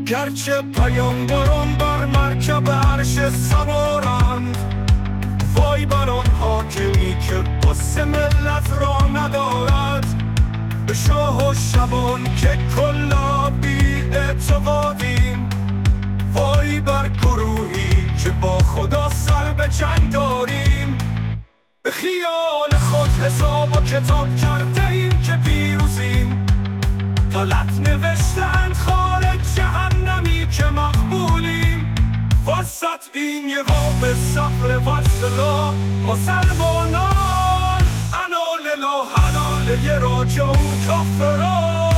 گرچه پیامبران بر مرکب عرش سوارند، وای بر آن حاکمی که غصه ملت را ندارد. به شاه و شبان که کلا بی اعتقادیم، وای بر گروهی که با خدا سر به جنگ داریم. به خیال خود حساب و کتاب کرده ایم که پیروزیم، غلط نوشتند خارج جهنمی که مقبولیم. وسط این یه باب صبر و صلاح مسلمانان، انا لله حلال راجعون کافران.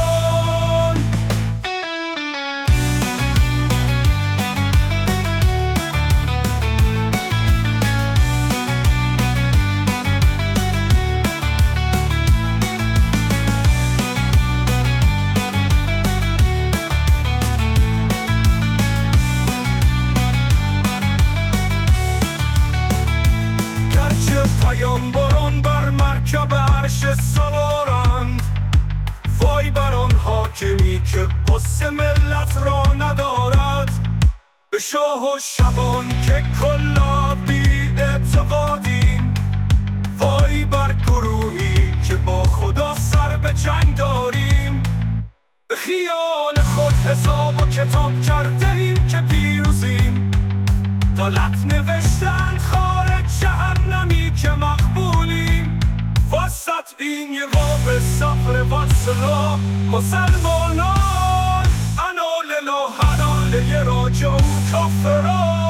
پیامبران بر مرکب عرش سوارند، وای بر آن حاکمی که غصه ملت را ندارد. به شاه و شبان که کلا بی اعتقادیم، وای بر گروهی که با خدا سر به جنگ داریم. به خیال خود حساب و کتاب کرده ایم که پیروزیم، غلط نوشتند خارج جهنمی که مقبولیم. وسط این یه باب صبر و صلاح مسلمانان، انا لله حلال راجعون کافران.